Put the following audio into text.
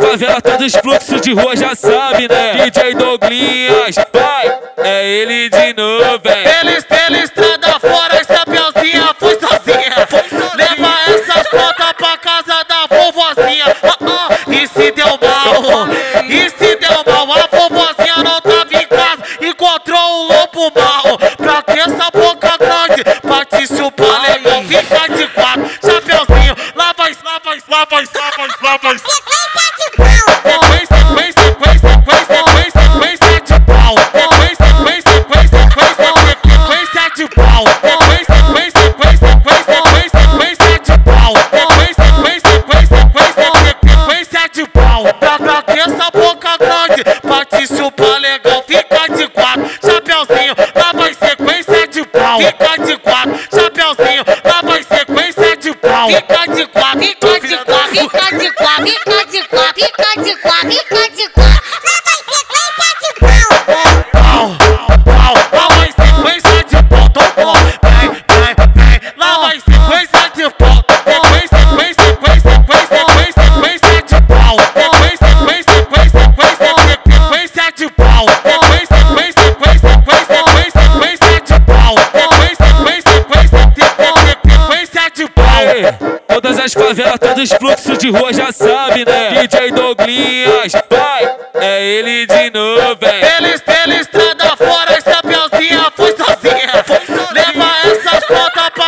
favelas, todos os fluxos de rua já sabe, né? DJ Douglinhas, vai, é ele de novo, hein? Ele estrada fora, essa Chapeuzinha foi sozinha. Leva essas contas pra casa da vovozinha. E se deu mal, a vovozinha não tava em casa, encontrou um lobo mau. Pra que essa boca grande, pra te chupar legal, fica de quatro. Chapeuzinho, lá vai. Pra que essa boca grande, pra te chupar legal, fica de quatro. Chapeuzinho, lá vai sequência de pau. Fica de quatro. Chapeuzinho, lá vai sequência de pau. Fica de quatro, fica de quatro, fica de quatro, fica de quatro, fica de quatro, fica de quatro. Lá vai sequência de pau. Tocou, vem. Lá vai sequência de pau. Sequência de pau. Sequência de pau. Todas as favelas, todos os fluxos de rua já sabe, né? DJ Douglinhas, vai, é ele de novo, hein? Ele estrada fora, essa Chapeuzinha foi sozinha. Leva essas contas